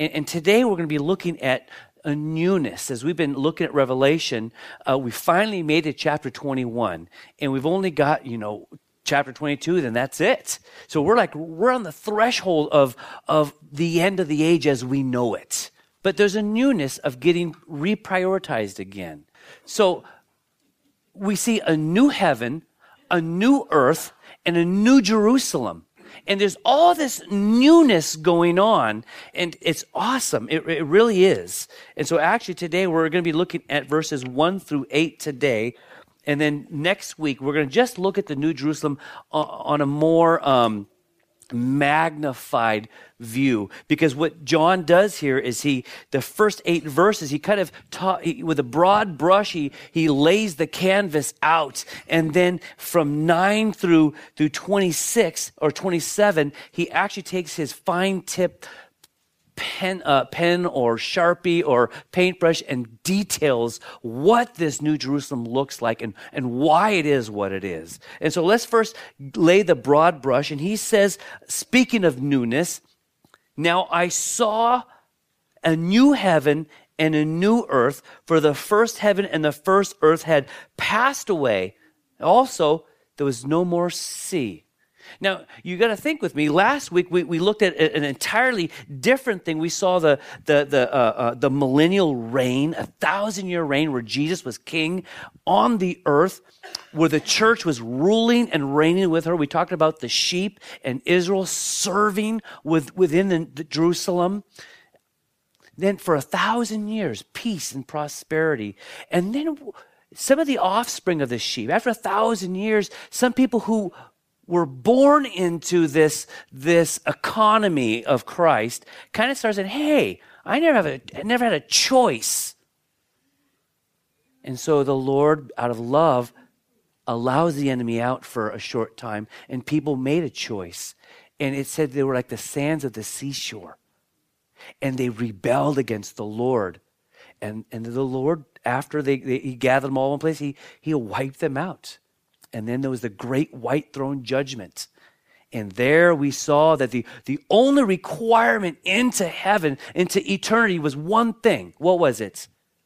And today we're going to be looking at a newness. As we've been looking at Revelation, we finally made it chapter 21, and we've only got, chapter 22, then that's it. So we're on the threshold of the end of the age as we know it. But there's a newness of getting reprioritized again. So we see a new heaven, a new earth, and a new Jerusalem. And there's all this newness going on, and it's awesome. It really is. And so actually today we're going to be looking at verses 1 through 8 today. And then next week we're going to just look at the New Jerusalem on a more magnified view, because what John does here is the first 8 verses, he kind of with a broad brush, he lays the canvas out, and then from 9 through 26 or 27, he actually takes his fine tip pen or Sharpie or paintbrush and details what this New Jerusalem looks like and why it is what it is. And so let's first lay the broad brush. And he says, speaking of newness, now I saw a new heaven and a new earth, for the first heaven and the first earth had passed away. Also, there was no more sea. Now, you got to think with me. Last week, we looked at an entirely different thing. We saw the millennial reign, 1,000-year reign where Jesus was king on the earth, where the church was ruling and reigning with her. We talked about the sheep and Israel serving within the Jerusalem. Then for 1,000 years, peace and prosperity. And then some of the offspring of the sheep. After 1,000 years, some people who were born into this economy of Christ kind of started saying, hey, I never had a choice. And so the Lord, out of love, allows the enemy out for a short time, and people made a choice. And it said they were like the sands of the seashore. And they rebelled against the Lord. And the Lord, after he gathered them all in one place, he wiped them out. And then there was the great white throne judgment. And there we saw that the only requirement into heaven, into eternity, was one thing. What was it?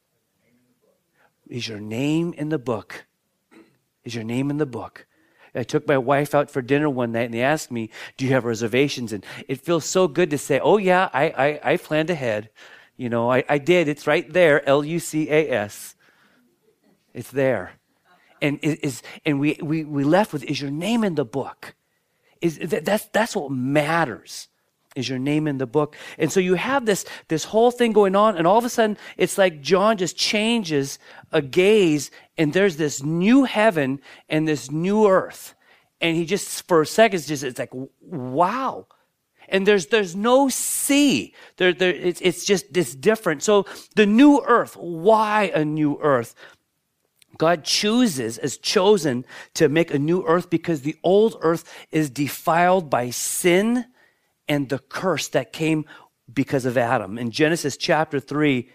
Is your name in the book? Is your name in the book? I took my wife out for dinner one night, and they asked me, do you have reservations? And it feels so good to say, oh yeah, I planned ahead. I did. It's right there, Lucas. It's there. And we left with, is your name in the book? That's what matters. Is your name in the book? And so you have this whole thing going on, and all of a sudden it's like John just changes a gaze, and there's this new heaven and this new earth, and he just for a second it's like, wow. And there's no sea. It's different. So the new earth. Why a new earth? God has chosen to make a new earth because the old earth is defiled by sin and the curse that came because of Adam. In Genesis chapter 3,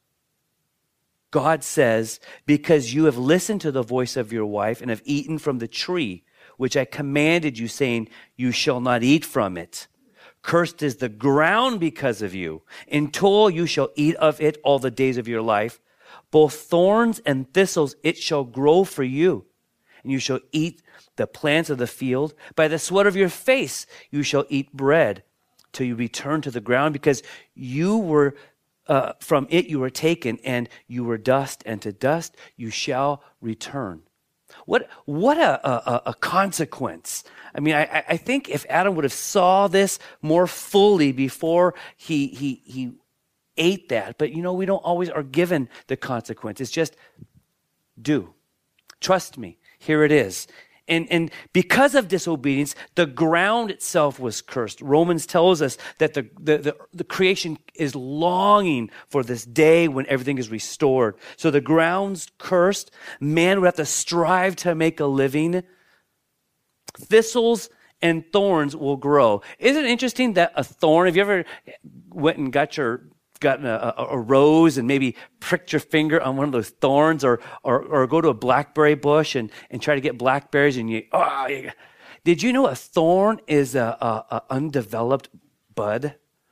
God says, because you have listened to the voice of your wife and have eaten from the tree, which I commanded you, saying, you shall not eat from it. Cursed is the ground because of you. In toil you shall eat of it all the days of your life. Both thorns and thistles it shall grow for you, and you shall eat the plants of the field. By the sweat of your face you shall eat bread till you return to the ground, because you were from it you were taken, and you were dust, and to dust you shall return. What a consequence. I mean, I think if Adam would have saw this more fully before he ate that, but we don't always are given the consequence. It's just do. Trust me. Here it is. And because of disobedience, the ground itself was cursed. Romans tells us that the creation is longing for this day when everything is restored. So the ground's cursed. Man would have to strive to make a living. Thistles and thorns will grow. Isn't it interesting that a thorn, have you ever went and gotten a rose and maybe pricked your finger on one of those thorns, or go to a blackberry bush and try to get blackberries, and did you know a thorn is a undeveloped bud?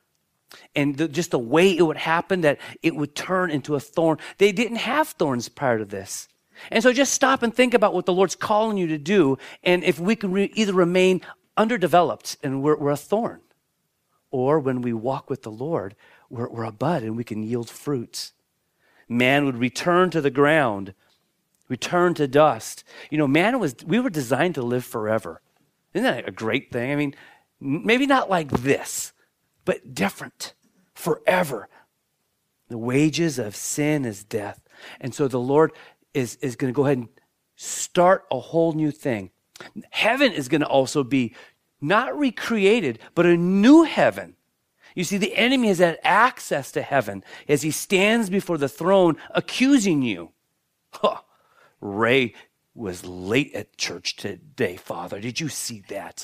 And just the way it would happen, that it would turn into a thorn. They didn't have thorns prior to this. And so just stop and think about what the Lord's calling you to do. And if we can either remain underdeveloped and we're a thorn, or when we walk with the Lord, we're a bud and we can yield fruits. Man would return to the ground, return to dust. We were designed to live forever. Isn't that a great thing? I mean, maybe not like this, but different, forever. The wages of sin is death. And so the Lord is going to go ahead and start a whole new thing. Heaven is going to also be not recreated, but a new heaven. You see, the enemy has had access to heaven as he stands before the throne accusing you. Ray was late at church today, Father. Did you see that?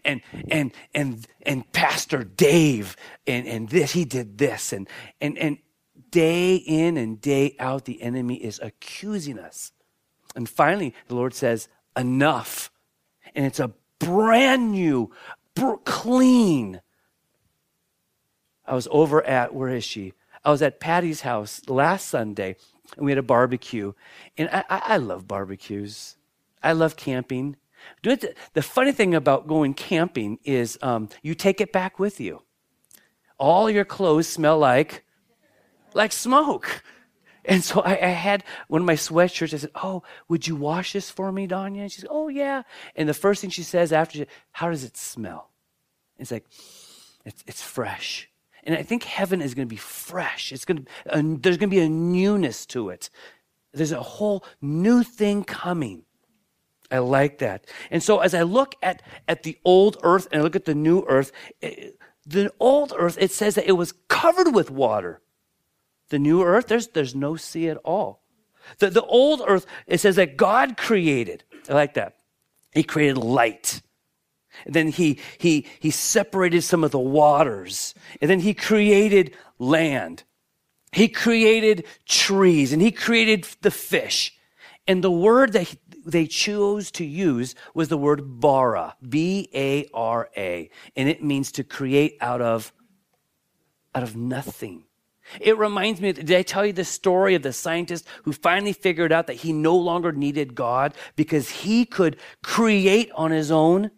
And Pastor Dave and this, he did this. And day in and day out, the enemy is accusing us. And finally, the Lord says, enough. And it's a brand new, clean. I was over at, where is she? I was at Patty's house last Sunday, and we had a barbecue. And I love barbecues. I love camping. The funny thing about going camping is you take it back with you. All your clothes smell like smoke. And so I had one of my sweatshirts. I said, oh, would you wash this for me, Danya? And she said, oh, yeah. And the first thing she says after, how does it smell? It's like, it's fresh. And I think heaven is going to be fresh. There's going to be a newness to it. There's a whole new thing coming. I like that. And so as I look at the old earth and I look at the new earth, the old earth, it says that it was covered with water. The new earth, there's no sea at all. The old earth, it says that God created. I like that. He created light. And then he separated some of the waters. And then he created land. He created trees. And he created the fish. And the word that they chose to use was the word bara, B-A-R-A. And it means to create out of nothing. It reminds me, did I tell you the story of the scientist who finally figured out that he no longer needed God because he could create on his own?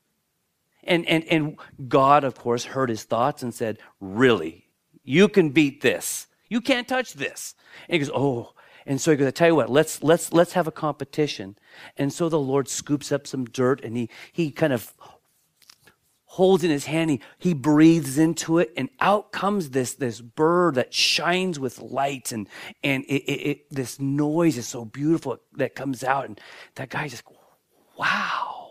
And God, of course, heard his thoughts and said, really, you can beat this. You can't touch this. And he goes, oh. And so he goes, I tell you what, let's have a competition. And so the Lord scoops up some dirt and he kind of holds in his hand, he breathes into it, and out comes this bird that shines with light, and this noise is so beautiful that comes out, and that guy just, wow,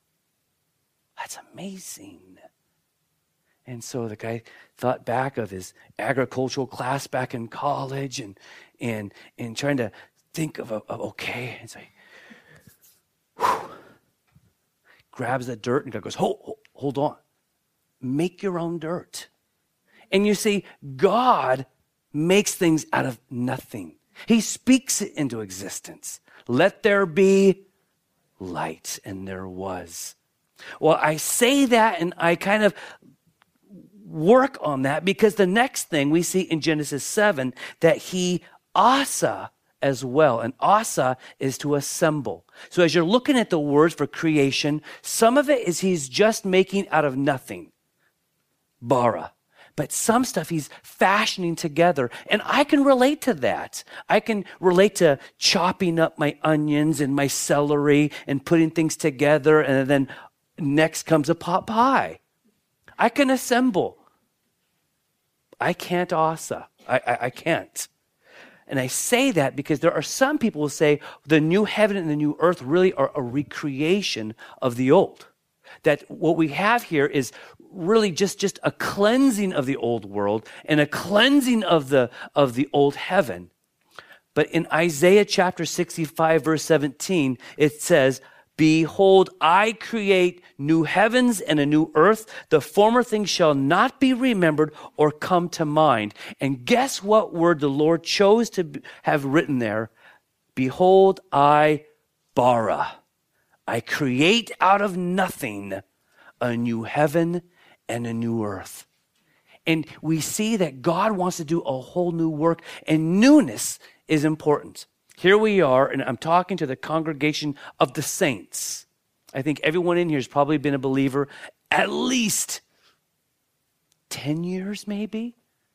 that's amazing. And so the guy thought back of his agricultural class back in college, and trying to think of okay, and say, grabs the dirt and goes, hold on. Make your own dirt. And you see, God makes things out of nothing. He speaks it into existence. Let there be light, and there was. Well, I say that and I kind of work on that because the next thing we see in Genesis 7 that he asa as well. And asa is to assemble. So as you're looking at the words for creation, some of it is he's just making out of nothing. Bara. But some stuff he's fashioning together. And I can relate to that. I can relate to chopping up my onions and my celery and putting things together. And then next comes a pot pie. I can assemble. I can't asa. I can't. And I say that because there are some people who say the new heaven and the new earth really are a recreation of the old. That what we have here is really just a cleansing of the old world and a cleansing of the old heaven. But in Isaiah chapter 65, verse 17, it says, behold, I create new heavens and a new earth. The former things shall not be remembered or come to mind. And guess what word the Lord chose to have written there? Behold, I bara. I create out of nothing a new heaven and a new earth. And we see that God wants to do a whole new work, and newness is important. Here we are, and I'm talking to the congregation of the saints. I think everyone in here has probably been a believer at least 10 years, maybe?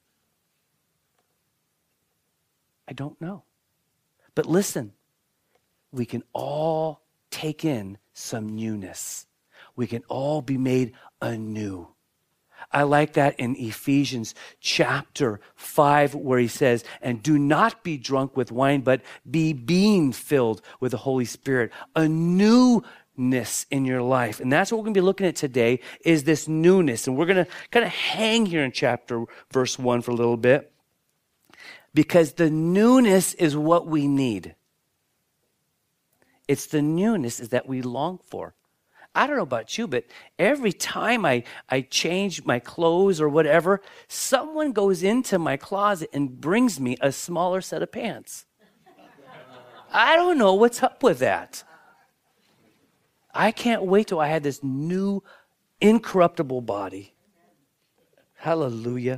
I don't know. But listen, we can all take in some newness. We can all be made anew. I like that in Ephesians chapter 5 where he says, and do not be drunk with wine, but be being filled with the Holy Spirit. A newness in your life. And that's what we're going to be looking at today is this newness. And we're going to kind of hang here in chapter verse 1 for a little bit because the newness is what we need. It's the newness is that we long for. I don't know about you, but every time I change my clothes or whatever, someone goes into my closet and brings me a smaller set of pants. I don't know what's up with that. I can't wait till I have this new, incorruptible body. Hallelujah.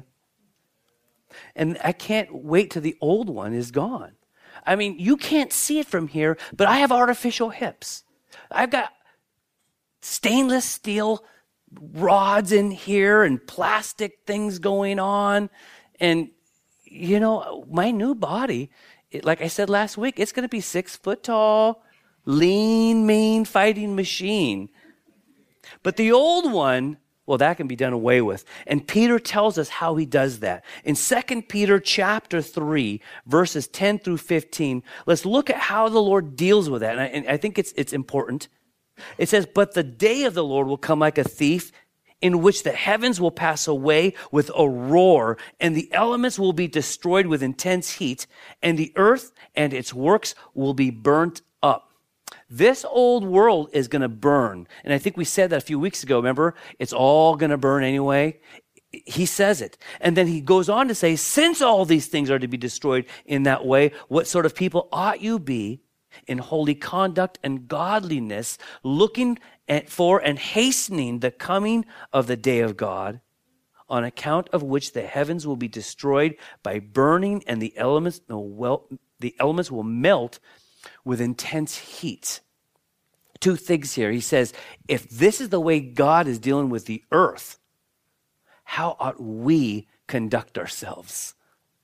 And I can't wait till the old one is gone. I mean, you can't see it from here, but I have artificial hips. I've got stainless steel rods in here and plastic things going on. And, you know, my new body, like I said last week, it's going to be 6 foot tall, lean, mean fighting machine. But the old one, well, that can be done away with. And Peter tells us how he does that. In 2 Peter chapter 3, verses 10 through 15, let's look at how the Lord deals with that. And I think it's important. It says, but the day of the Lord will come like a thief, in which the heavens will pass away with a roar, and the elements will be destroyed with intense heat, and the earth and its works will be burnt up. This old world is going to burn. And I think we said that a few weeks ago, remember? It's all going to burn anyway. He says it. And then he goes on to say, since all these things are to be destroyed in that way, what sort of people ought you be in holy conduct and godliness, looking for and hastening the coming of the day of God, on account of which the heavens will be destroyed by burning, and the elements will melt with intense heat. 2 things here. He says, if this is the way God is dealing with the earth, how ought we conduct ourselves?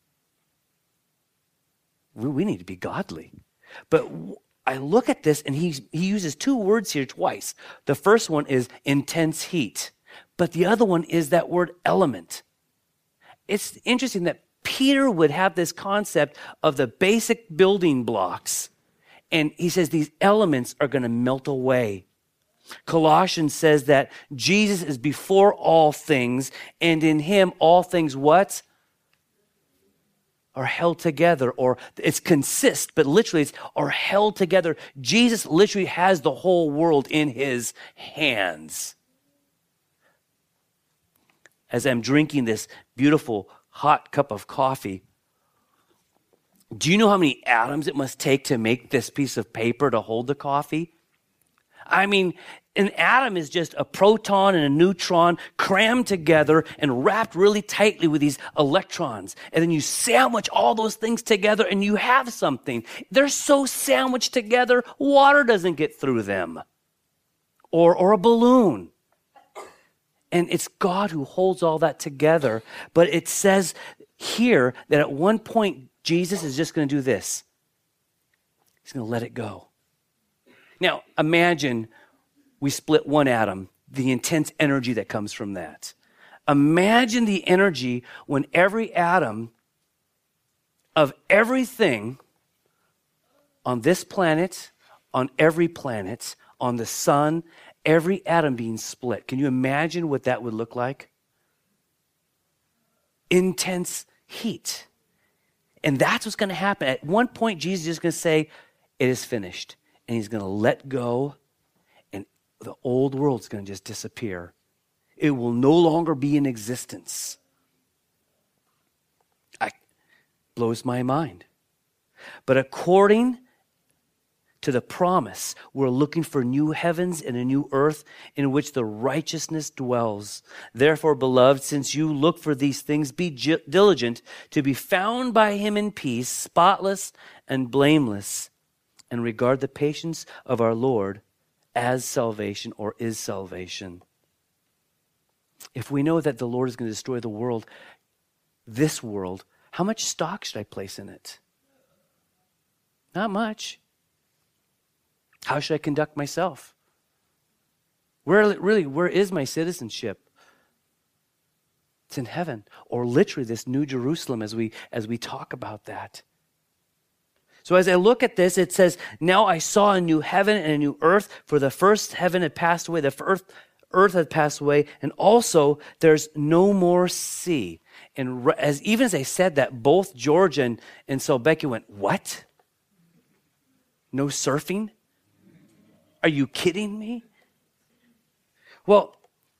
We need to be godly. But I look at this, and he uses 2 words here twice. The first one is intense heat, but the other one is that word element. It's interesting that Peter would have this concept of the basic building blocks, and he says these elements are going to melt away. Colossians says that Jesus is before all things, and in him all things what? Are held together, or it's consist, but literally it's are held together. Jesus literally has the whole world in his hands. As I'm drinking this beautiful hot cup of coffee, do you know how many atoms it must take to make this piece of paper to hold the coffee? I mean, an atom is just a proton and a neutron crammed together and wrapped really tightly with these electrons. And then you sandwich all those things together and you have something. They're so sandwiched together, water doesn't get through them. Or a balloon. And it's God who holds all that together. But it says here that at one point, Jesus is just going to do this. He's going to let it go. Now, imagine we split one atom, the intense energy that comes from that. Imagine the energy when every atom of everything on this planet, on every planet, on the sun, every atom being split. Can you imagine what that would look like? Intense heat. And that's what's going to happen. At one point, Jesus is going to say, it is finished. And he's going to let go, and the old world's going to just disappear. It will no longer be in existence. Blows my mind. But according to the promise. We're looking for new heavens and a new earth in which the righteousness dwells. Therefore, beloved, since you look for these things, be diligent to be found by him in peace, spotless and blameless, and regard the patience of our Lord as salvation, or is salvation. If we know that the Lord is going to destroy the world, this world, how much stock should I place in it? Not much. How should I conduct myself? Where is my citizenship? It's in heaven, or literally this new Jerusalem as we talk about that. So as I look at this, it says, now I saw a new heaven and a new earth, for the first heaven had passed away, the first earth had passed away, and also there's no more sea. And even as I said that, both George and Becky went, what? No surfing? Are you kidding me? Well,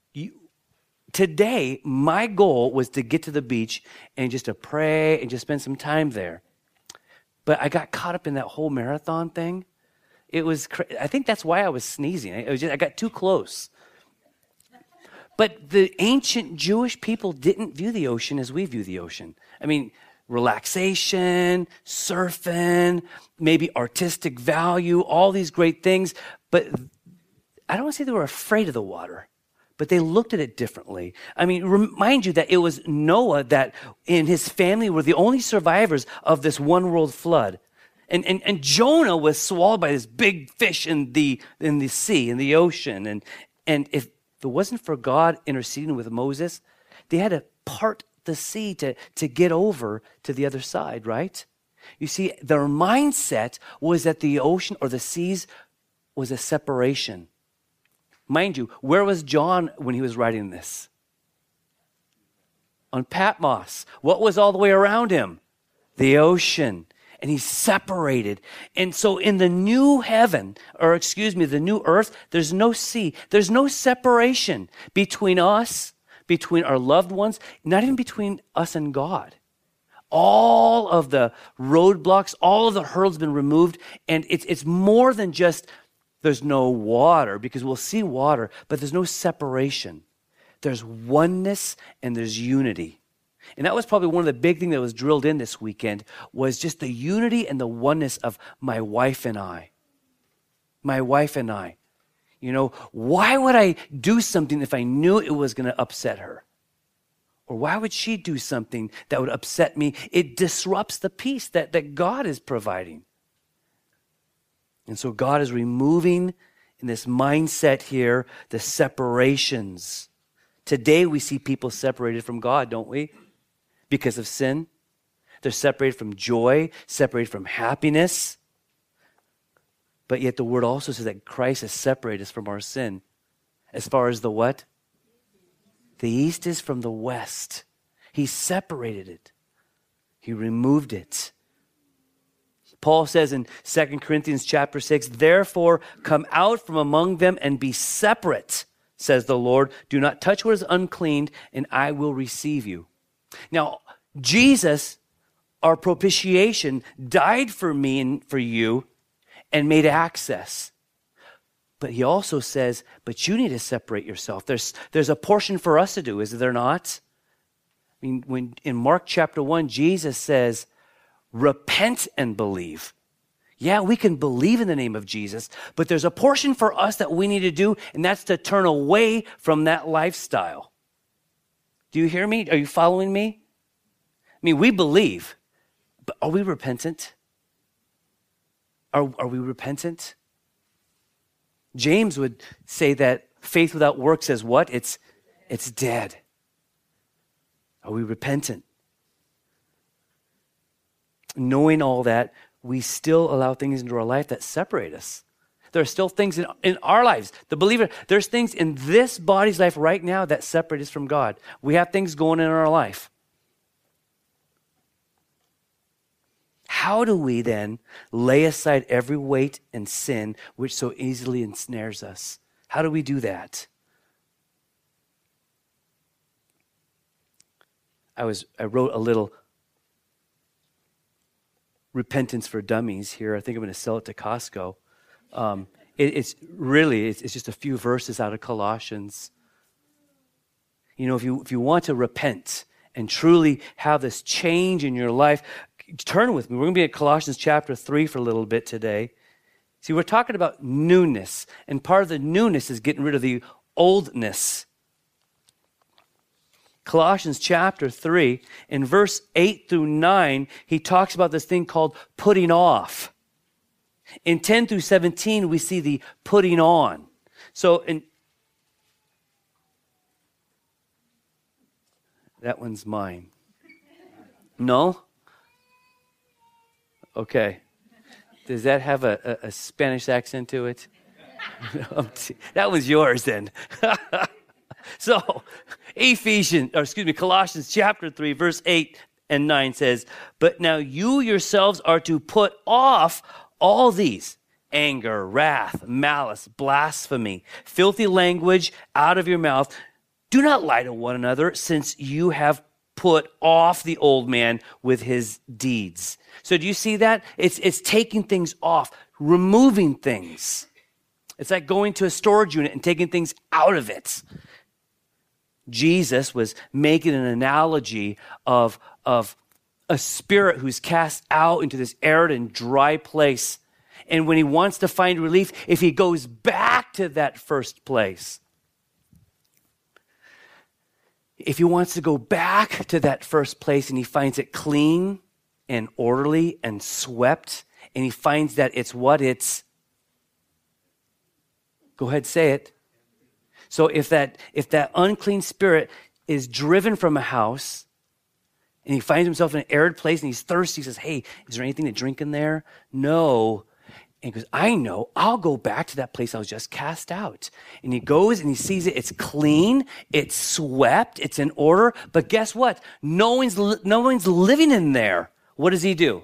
today, my goal was to get to the beach and just to pray and just spend some time there. But I got caught up in that whole marathon thing. It was, I think that's why I was sneezing. I got too close. But the ancient Jewish people didn't view the ocean as we view the ocean. I mean, relaxation, surfing, maybe artistic value, all these great things. But I don't want to say they were afraid of the water, but they looked at it differently. I mean, remind you that it was Noah that and his family were the only survivors of this one world flood. And Jonah was swallowed by this big fish in the sea, in the ocean. And if it wasn't for God interceding with Moses, they had to part the sea to get over to the other side, right? You see, their mindset was that the ocean or the seas was a separation. Mind you, where was John when he was writing this? On Patmos. What was all the way around him? The ocean. And he's separated. And so in the new heaven, the new earth, there's no sea. There's no separation between us, between our loved ones, not even between us and God. All of the roadblocks, all of the hurdles have been removed. And it's more than just there's no water, because we'll see water, but there's no separation. There's oneness and there's unity. And that was probably one of the big things that was drilled in this weekend, was just the unity and the oneness of my wife and I. My wife and I. You know, why would I do something if I knew it was going to upset her? Or why would she do something that would upset me? It disrupts the peace that God is providing. And so God is removing in this mindset here the separations. Today we see people separated from God, don't we? Because of sin. They're separated from joy, separated from happiness. But yet the word also says that Christ has separated us from our sin. As far as the what? The east is from the west. He separated it. He removed it. Paul says in 2 Corinthians chapter 6, therefore come out from among them and be separate, says the Lord. Do not touch what is unclean, and I will receive you. Now, Jesus, our propitiation, died for me and for you and made access. But he also says, but you need to separate yourself. There's a portion for us to do, is there not? I mean, when in Mark chapter 1, Jesus says, repent and believe. Yeah, we can believe in the name of Jesus, but there's a portion for us that we need to do, and that's to turn away from that lifestyle. Do you hear me? Are you following me? I mean, we believe, but are we repentant? Are we repentant? James would say that faith without works is what? It's dead. Are we repentant? Knowing all that, we still allow things into our life that separate us. There are still things in our lives. The believer, there's things in this body's life right now that separate us from God. We have things going in our life. How do we then lay aside every weight and sin which so easily ensnares us? How do we do that? I wrote a little repentance for dummies here. I think I'm going to sell it to Costco. It's just a few verses out of Colossians. You know, if you want to repent and truly have this change in your life, turn with me. We're going to be at Colossians chapter 3 for a little bit today. See, we're talking about newness, and part of the newness is getting rid of the oldness. Colossians chapter 3, in verse 8 through 9, he talks about this thing called putting off. In 10 through 17, we see the putting on. So, that one's mine. No? Okay. Does that have a Spanish accent to it? That was yours then. So, Colossians chapter 3, verse 8 and 9 says, "But now you yourselves are to put off all these: anger, wrath, malice, blasphemy, filthy language out of your mouth. Do not lie to one another, since you have put off the old man with his deeds." So do you see that? It's taking things off, removing things. It's like going to a storage unit and taking things out of it. Jesus was making an analogy of a spirit who's cast out into this arid and dry place. And when he wants to find relief, if he goes back to that first place, if he wants to go back to that first place and he finds it clean and orderly and swept, and he finds that it's go ahead, say it. So if that unclean spirit is driven from a house and he finds himself in an arid place and he's thirsty, he says, "Hey, is there anything to drink in there?" No. And he goes, "I know, I'll go back to that place I was just cast out." And he goes and he sees it. It's clean, it's swept, it's in order. But guess what? No one's living in there. What does he do?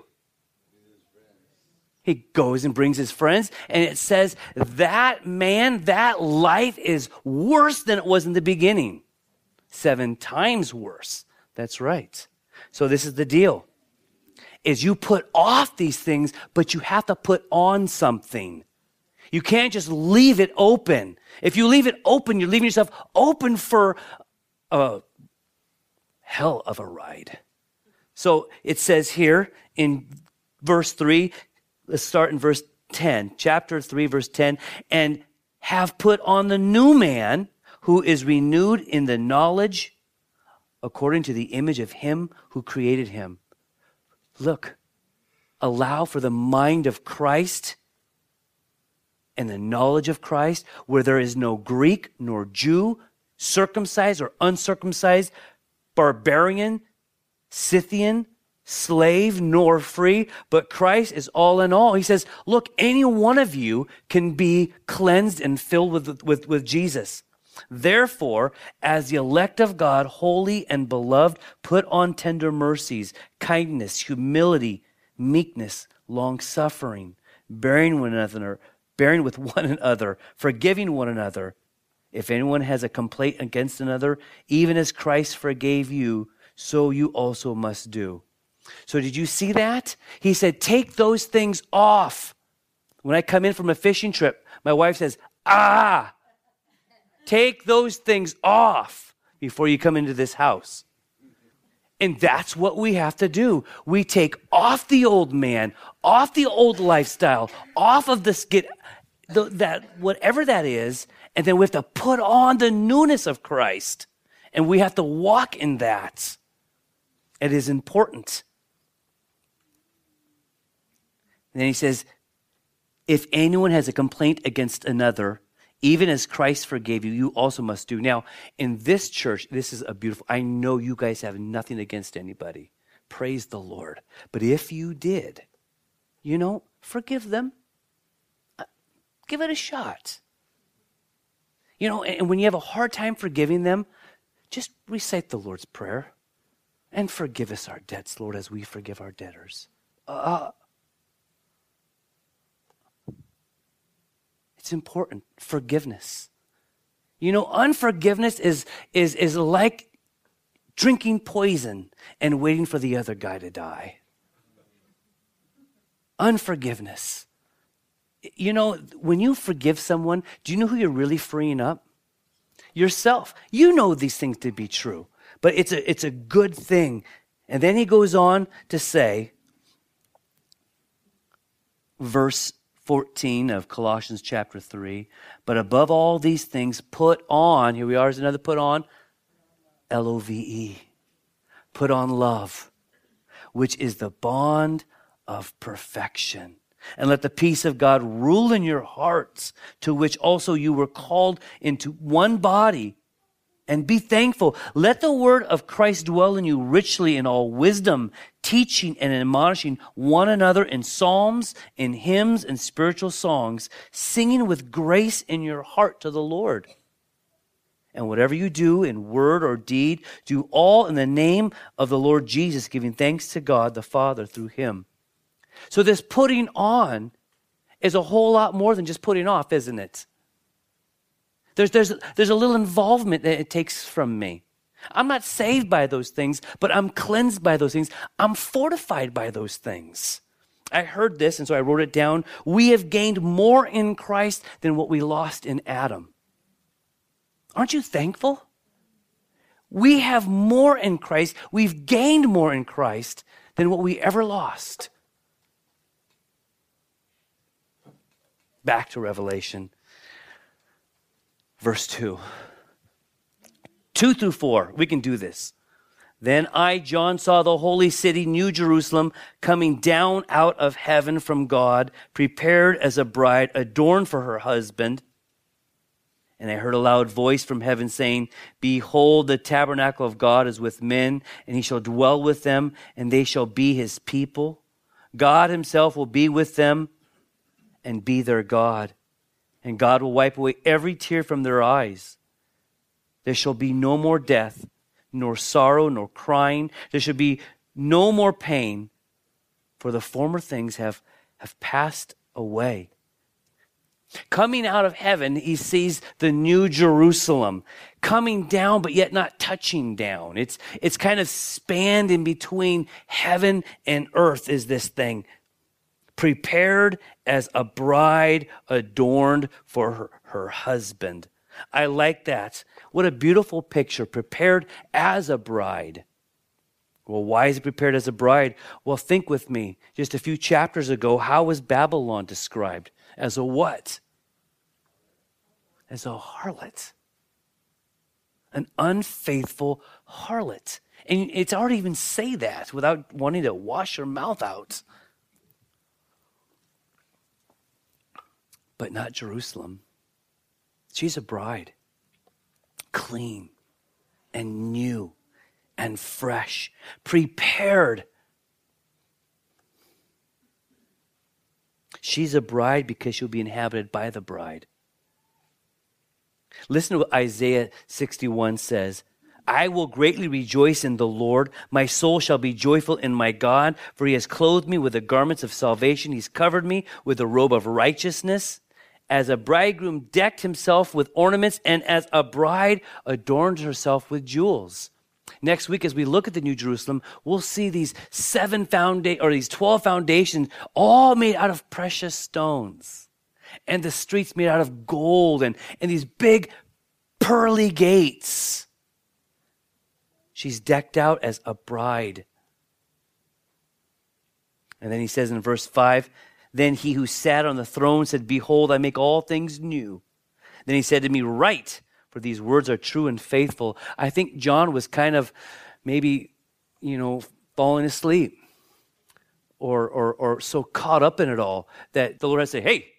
He goes and brings his friends, and it says that man, that life is worse than it was in the beginning. 7 times worse. That's right. So this is the deal. Is you put off these things, but you have to put on something. You can't just leave it open. If you leave it open, you're leaving yourself open for a hell of a ride. So it says here in verse 3, let's start in verse 10, chapter 3, verse 10, "And have put on the new man, who is renewed in the knowledge according to the image of him who created him." Look, allow for the mind of Christ and the knowledge of Christ, where there is no Greek nor Jew, circumcised or uncircumcised, barbarian, Scythian, slave nor free, but Christ is all in all. He says, look, any one of you can be cleansed and filled with Jesus. Therefore, as the elect of God, holy and beloved, put on tender mercies, kindness, humility, meekness, long-suffering, bearing with one another, forgiving one another. If anyone has a complaint against another, even as Christ forgave you, so you also must do. So did you see that? He said, take those things off. When I come in from a fishing trip, my wife says, take those things off before you come into this house. And that's what we have to do. We take off the old man, off the old lifestyle, off of this, whatever that is, and then we have to put on the newness of Christ. And we have to walk in that. It is important. And then he says, if anyone has a complaint against another, even as Christ forgave you, you also must do. Now, in this church, this is a beautiful, I know you guys have nothing against anybody. Praise the Lord. But if you did, forgive them. Give it a shot. And when you have a hard time forgiving them, just recite the Lord's Prayer. And forgive us our debts, Lord, as we forgive our debtors. It's important. Forgiveness. Unforgiveness is like drinking poison and waiting for the other guy to die. Unforgiveness. You know, when you forgive someone, do you know who you're really freeing up? Yourself. You know these things to be true, but it's a good thing. And then he goes on to say, verse 14 of Colossians chapter 3, but above all these things, put on, here we are, is another put on, L-O-V-E, put on love, which is the bond of perfection. And let the peace of God rule in your hearts, to which also you were called into one body. And be thankful. Let the word of Christ dwell in you richly in all wisdom, teaching and admonishing one another in psalms, in hymns, and spiritual songs, singing with grace in your heart to the Lord. And whatever you do in word or deed, do all in the name of the Lord Jesus, giving thanks to God the Father through him. So this putting on is a whole lot more than just putting off, isn't it? There's a little involvement that it takes from me. I'm not saved by those things, but I'm cleansed by those things. I'm fortified by those things. I heard this, and so I wrote it down. We have gained more in Christ than what we lost in Adam. Aren't you thankful? We have more in Christ. We've gained more in Christ than what we ever lost. Back to Revelation. Verse 2. 2 through 4. We can do this. Then I, John, saw the holy city, New Jerusalem, coming down out of heaven from God, prepared as a bride, adorned for her husband. And I heard a loud voice from heaven saying, behold, the tabernacle of God is with men, and he shall dwell with them, and they shall be his people. God himself will be with them and be their God. And God will wipe away every tear from their eyes. There shall be no more death, nor sorrow, nor crying. There shall be no more pain, for the former things have passed away. Coming out of heaven, he sees the New Jerusalem coming down, but yet not touching down. It's kind of spanned in between heaven and earth is this thing. Prepared as a bride adorned for her husband. I like that. What a beautiful picture. Prepared as a bride. Well, why is it prepared as a bride? Well, think with me. Just a few chapters ago, how was Babylon described? As a what? As a harlot. An unfaithful harlot. And it's hard to even say that without wanting to wash your mouth out. But not Jerusalem. She's a bride. Clean and new and fresh. Prepared. She's a bride because she'll be inhabited by the bride. Listen to what Isaiah 61 says. I will greatly rejoice in the Lord. My soul shall be joyful in my God, for he has clothed me with the garments of salvation. He's covered me with the robe of righteousness. As a bridegroom decked himself with ornaments, and as a bride adorned herself with jewels. Next week, as we look at the New Jerusalem, we'll see these 12 foundations, all made out of precious stones. And the streets made out of gold, and these big pearly gates. She's decked out as a bride. And then he says in verse 5, then he who sat on the throne said, behold, I make all things new. Then he said to me, write, for these words are true and faithful. I think John was kind of maybe, falling asleep or so caught up in it all that the Lord had to say, hey,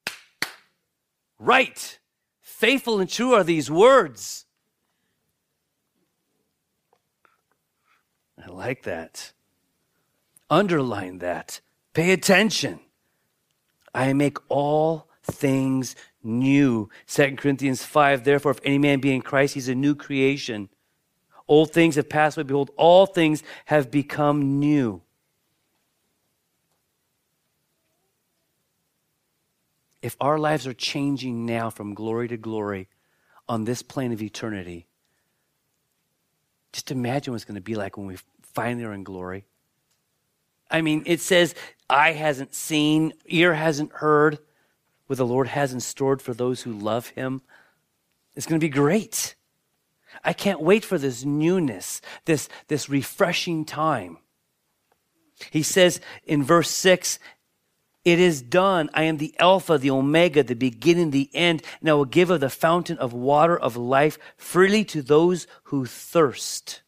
write, faithful and true are these words. I like that. Underline that. Pay attention. I make all things new. 2 Corinthians 5, therefore, if any man be in Christ, he's a new creation. Old things have passed away. Behold, all things have become new. If our lives are changing now from glory to glory on this plane of eternity, just imagine what it's going to be like when we finally are in glory. I mean, it says, eye hasn't seen, ear hasn't heard, what the Lord has in store for those who love him. It's going to be great. I can't wait for this newness, this refreshing time. He says in verse 6, it is done. I am the Alpha, the Omega, the beginning, the end, and I will give of the fountain of water of life freely to those who thirst.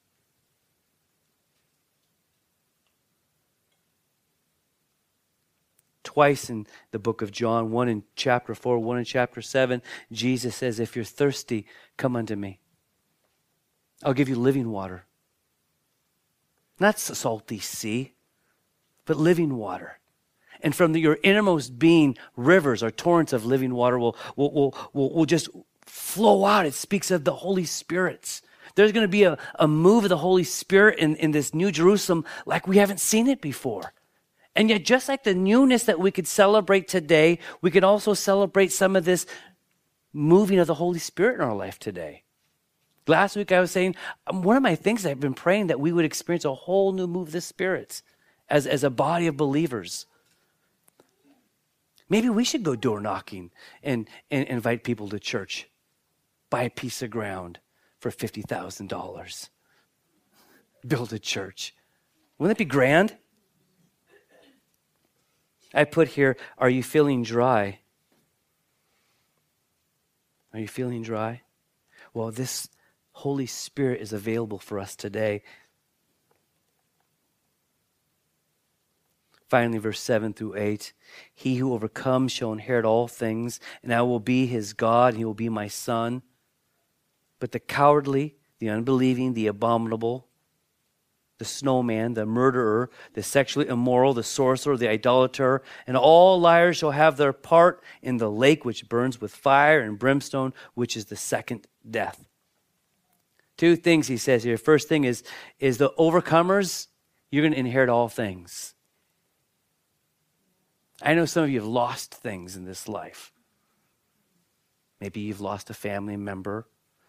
Twice in the book of John, one in chapter 4, one in chapter 7, Jesus says, if you're thirsty, come unto me. I'll give you living water. Not salty sea, but living water. And from your innermost being, rivers or torrents of living water will just flow out. It speaks of the Holy Spirit. There's going to be a move of the Holy Spirit in this New Jerusalem like we haven't seen it before. And yet, just like the newness that we could celebrate today, we can also celebrate some of this moving of the Holy Spirit in our life today. Last week I was saying, one of my things I've been praying that we would experience a whole new move of the Spirit as a body of believers. Maybe we should go door knocking and invite people to church. Buy a piece of ground for $50,000. Build a church. Wouldn't that be grand? I put here, are you feeling dry? Are you feeling dry? Well, this Holy Spirit is available for us today. Finally, verse 7 through 8. He who overcomes shall inherit all things, and I will be his God, and he will be my son. But the cowardly, the unbelieving, the abominable, the snowman, the murderer, the sexually immoral, the sorcerer, the idolater, and all liars shall have their part in the lake which burns with fire and brimstone, which is the second death. Two things he says here. First thing is the overcomers, you're going to inherit all things. I know some of you have lost things in this life. Maybe you've lost a family member.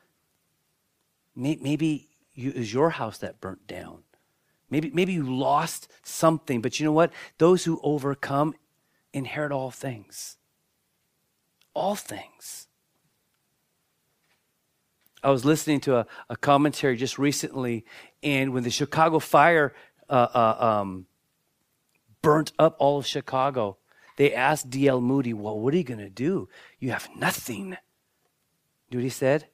Maybe it was your house that burnt down. Maybe you lost something, but you know what? Those who overcome inherit all things. All things. I was listening to a commentary just recently, and when the Chicago fire burnt up all of Chicago, they asked D.L. Moody, well, what are you going to do? You have nothing. You know what he said?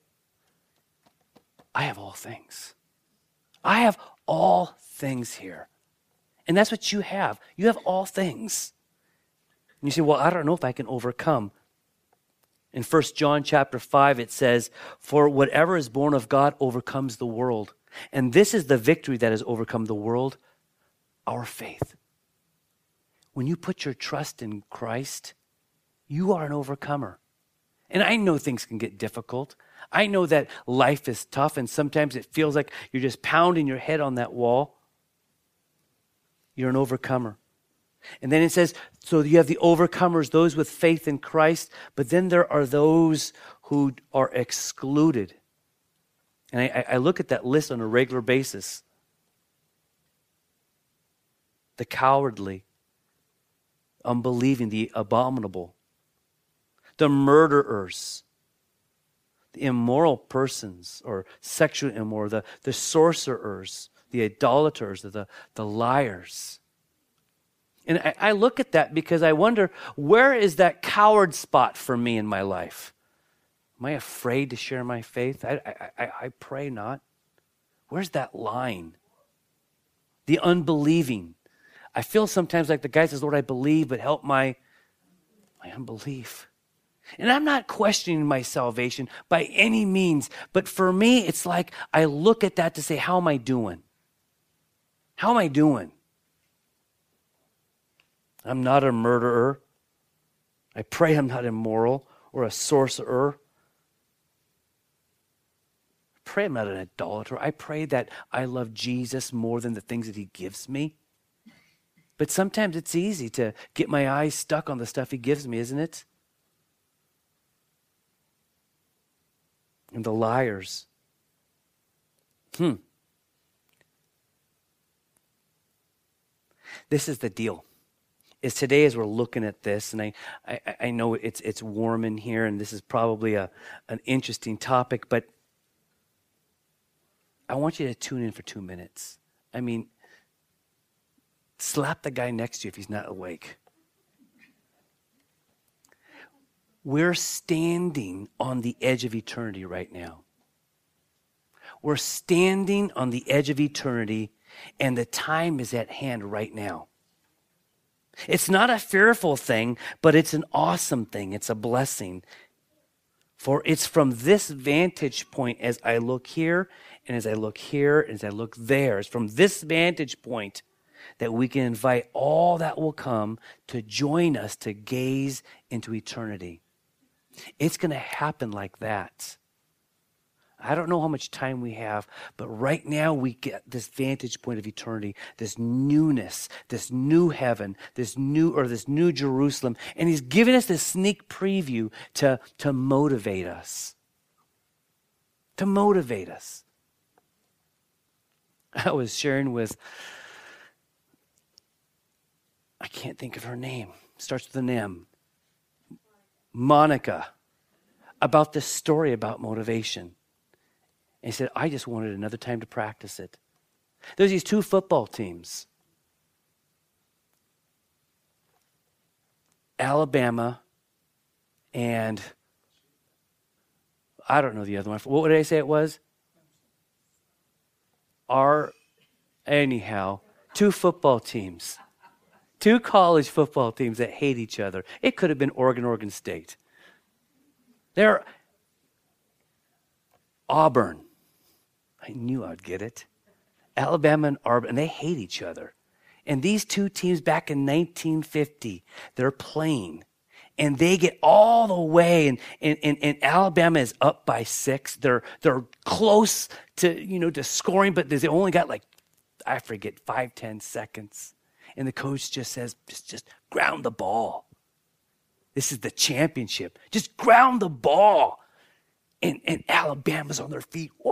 I have all things. I have all things here. And that's what you have. You have all things. And you say, well, I don't know if I can overcome. In 1 John chapter 5, it says, for whatever is born of God overcomes the world. And this is the victory that has overcome the world, our faith. When you put your trust in Christ, you are an overcomer. And I know things can get difficult. I know that life is tough, and sometimes it feels like you're just pounding your head on that wall. You're an overcomer. And then it says, so you have the overcomers, those with faith in Christ, but then there are those who are excluded. And I look at that list on a regular basis. The cowardly, unbelieving, the abominable, the murderers, the immoral persons or sexually immoral, the sorcerers, the idolaters, the liars. And I look at that because I wonder, where is that coward spot for me in my life? Am I afraid to share my faith? I pray not. Where's that line? The unbelieving. I feel sometimes like the guy says, Lord, I believe, but help my unbelief. And I'm not questioning my salvation by any means, but for me, it's like I look at that to say, how am I doing? How am I doing? I'm not a murderer. I pray I'm not immoral or a sorcerer. I pray I'm not an idolater. I pray that I love Jesus more than the things that he gives me. But sometimes it's easy to get my eyes stuck on the stuff he gives me, isn't it? And the liars. This is the deal. is today as we're looking at this, and I know it's warm in here, and this is probably an interesting topic, but I want you to tune in for 2 minutes. I mean, slap the guy next to you if he's not awake. We're standing on the edge of eternity right now. We're standing on the edge of eternity, and the time is at hand right now. It's not a fearful thing, but it's an awesome thing. It's a blessing. For it's from this vantage point as I look here, and as I look here, and as I look there, it's from this vantage point that we can invite all that will come to join us to gaze into eternity. It's going to happen like that. I don't know how much time we have, but right now we get this vantage point of eternity, this newness, this new heaven, this new Jerusalem. And he's giving us this sneak preview to motivate us. To motivate us. I was sharing with, I can't think of her name, starts with an M, Monica, about this story about motivation. And he said, I just wanted another time to practice it. There's these two football teams. Alabama and I don't know the other one. What did I say it was? Anyhow, two football teams. Two college football teams that hate each other. It could have been Oregon State. They're Auburn. I knew I'd get it. Alabama and Auburn, and they hate each other. And these two teams back in 1950, they're playing. And they get all the way, and Alabama is up by 6. They're close to scoring, but they only got 5-10 seconds. And the coach just says, just ground the ball. This is the championship. Just ground the ball. And Alabama's on their feet. Woo!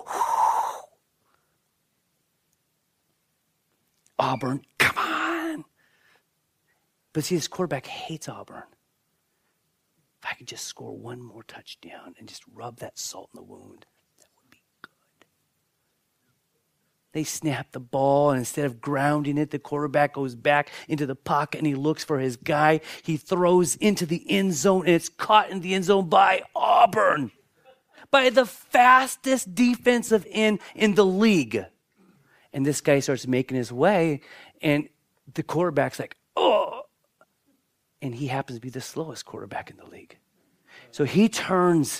Auburn, come on. But see, this quarterback hates Auburn. If I could just score one more touchdown and just rub that salt in the wound, that would be good. They snap the ball, and instead of grounding it, the quarterback goes back into the pocket, and he looks for his guy. He throws into the end zone, and it's caught in the end zone by Auburn. By the fastest defensive end in the league. And this guy starts making his way, and the quarterback's like, oh. And he happens to be the slowest quarterback in the league. So he turns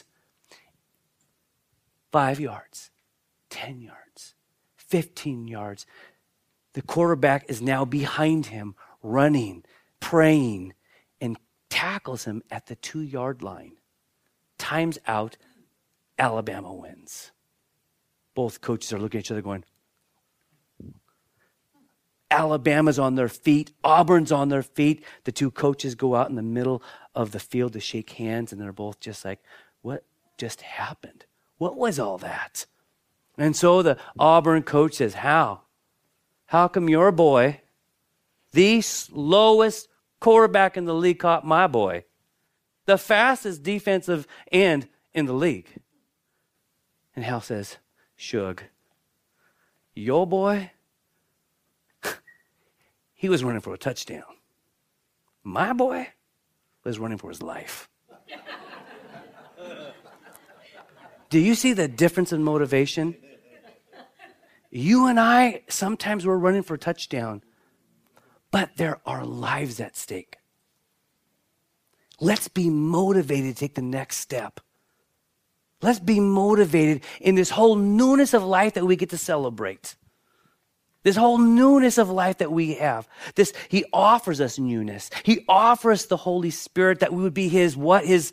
5 yards, 10 yards, 15 yards. The quarterback is now behind him, running, praying, and tackles him at the 2-yard line. Time's out. Alabama wins. Both coaches are looking at each other going, Alabama's on their feet. Auburn's on their feet. The two coaches go out in the middle of the field to shake hands, and they're both just like, what just happened? What was all that? And so the Auburn coach says, how? How come your boy, the slowest quarterback in the league, caught my boy, the fastest defensive end in the league? And Hal says, Shug, your boy, he was running for a touchdown. My boy was running for his life. Do you see the difference in motivation? You and I, sometimes we're running for a touchdown, but there are lives at stake. Let's be motivated to take the next step. Let's be motivated in this whole newness of life that we get to celebrate. This whole newness of life that we have. He offers us newness. He offers the Holy Spirit that we would be His what? His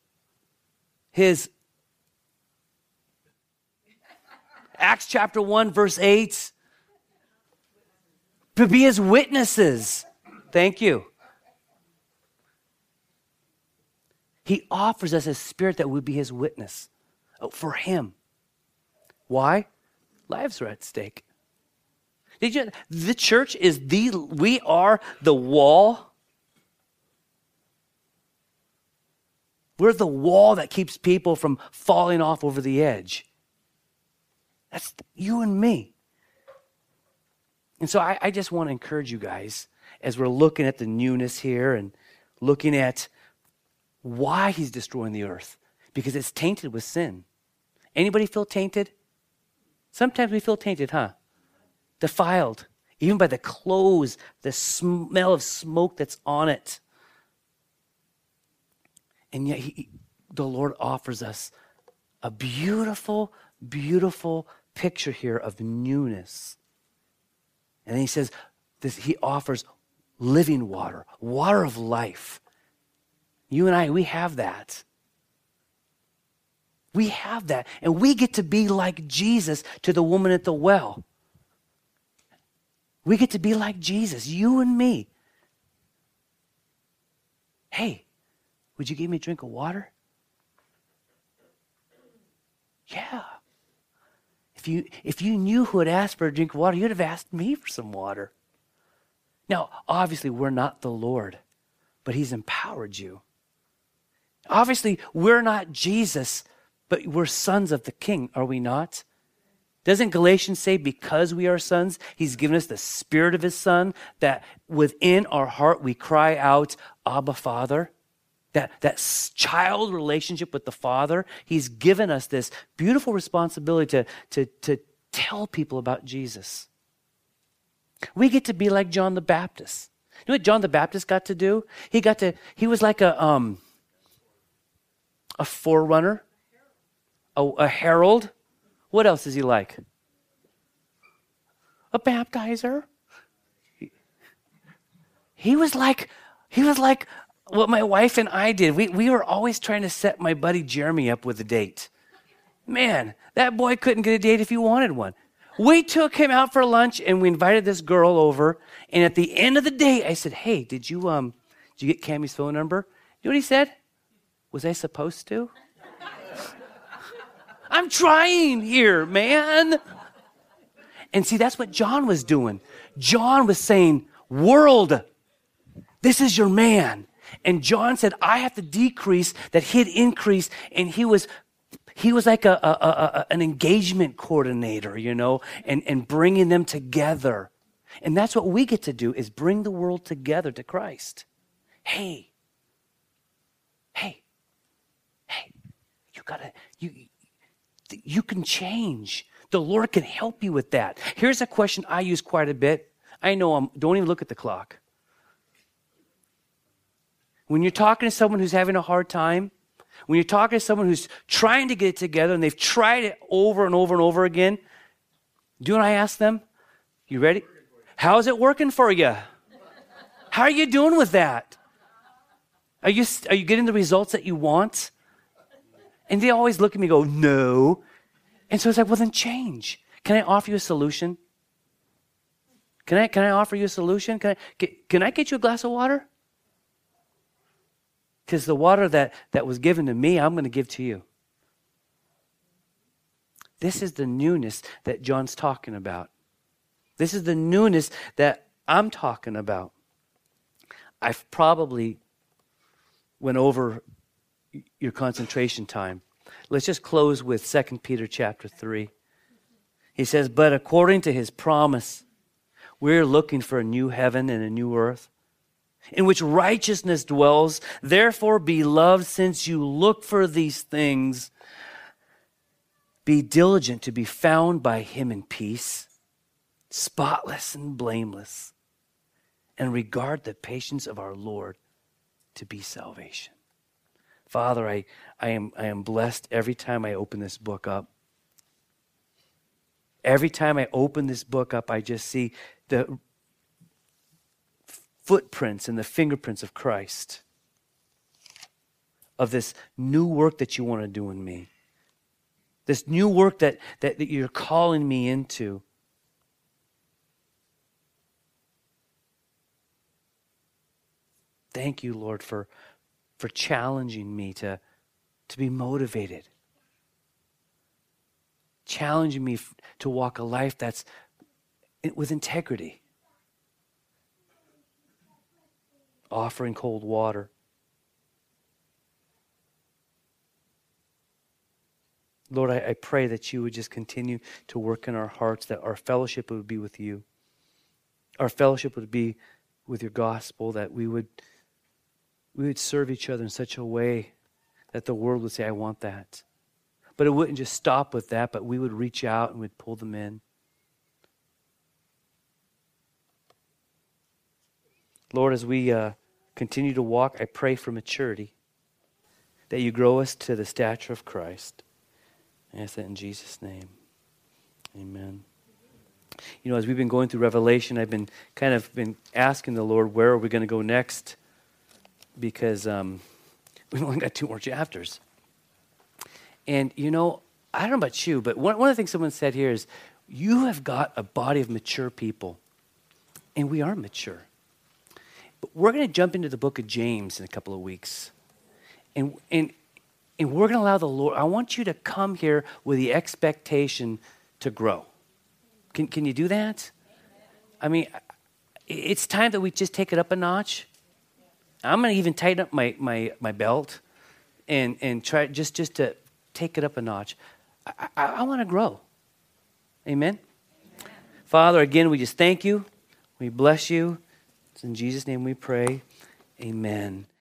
Acts chapter 1, verse 8. To be His witnesses. Thank you. He offers us His Spirit that would be His witness for Him. Why? Lives are at stake. The church is we are the wall We're the wall that keeps people from falling off over the edge. That's you and me. And so I just want to encourage you guys as we're looking at the newness here and looking at why he's destroying the earth. Because it's tainted with sin. Anybody feel tainted? Sometimes we feel tainted, huh? Defiled. Even by the clothes, the smell of smoke that's on it. And yet the Lord offers us a beautiful, beautiful picture here of newness. And then he says, he offers living water, water of life. You and I, we have that. We have that. And we get to be like Jesus to the woman at the well. We get to be like Jesus, you and me. Hey, would you give me a drink of water? Yeah. If you knew who had asked for a drink of water, you'd have asked me for some water. Now, obviously, we're not the Lord, but he's empowered you. Obviously, we're not Jesus, but we're sons of the King, are we not? Doesn't Galatians say because we are sons, he's given us the spirit of his son, that within our heart we cry out, Abba, Father? That child relationship with the Father, he's given us this beautiful responsibility to tell people about Jesus. We get to be like John the Baptist. You know what John the Baptist got to do? He was like a forerunner, a herald. What else is he like? A baptizer. He was like what my wife and I did. We were always trying to set my buddy Jeremy up with a date. Man, that boy couldn't get a date if he wanted one. We took him out for lunch and we invited this girl over. And at the end of the day, I said, "Hey, did you get Cammie's phone number?" You know what he said? "Was I supposed to?" I'm trying here, man. And see, that's what John was doing. John was saying, "World, this is your man." And John said, "I have to decrease that he'd increase." And he was like an engagement coordinator, and bringing them together. And that's what we get to do, is bring the world together to Christ. Hey, you can change. The Lord can help you with that. Here's a question I use quite a bit. I know don't even look at the clock. When you're talking to someone who's having a hard time, when you're talking to someone who's trying to get it together and they've tried it over and over and over again, do you know what I ask them? You ready? How's it working for you? How are you doing with that? Are you getting the results that you want? And they always look at me and go, "No." And so it's like, well, then change. Can I offer you a solution? Can I offer you a solution? Can I get you a glass of water? Because the water that was given to me, I'm going to give to you. This is the newness that John's talking about. This is the newness that I'm talking about. I've probably went over your concentration time. Let's just close with 2 Peter chapter 3. He says, "But according to his promise, we're looking for a new heaven and a new earth, in which righteousness dwells. Therefore, beloved, since you look for these things, be diligent to be found by him in peace, spotless and blameless, and regard the patience of our Lord to be salvation." Father, I am blessed every time I open this book up. Every time I open this book up, I just see the footprints and the fingerprints of Christ, of this new work that you want to do in me, this new work that you're calling me into. Thank you, Lord, for challenging me to be motivated, challenging me to walk a life that's with integrity, offering cold water. Lord, I pray that you would just continue to work in our hearts, that our fellowship would be with you. Our fellowship would be with your gospel, that we would serve each other in such a way that the world would say, I want that. But it wouldn't just stop with that, but we would reach out and we'd pull them in. Lord, as we continue to walk, I pray for maturity, that you grow us to the stature of Christ. I ask that in Jesus' name. Amen. You know, as we've been going through Revelation, I've been asking the Lord, where are we going to go next? Because we've only got 2 more chapters. And, you know, I don't know about you, but one of the things someone said here is, you have got a body of mature people. And we are mature. But we're going to jump into the book of James in a couple of weeks. And we're going to allow the Lord, I want you to come here with the expectation to grow. Can you do that? I mean, it's time that we just take it up a notch. I'm going to even tighten up my belt and try just to take it up a notch. I want to grow. Amen? Amen? Father, again, we just thank you. We bless you. It's in Jesus' name we pray. Amen.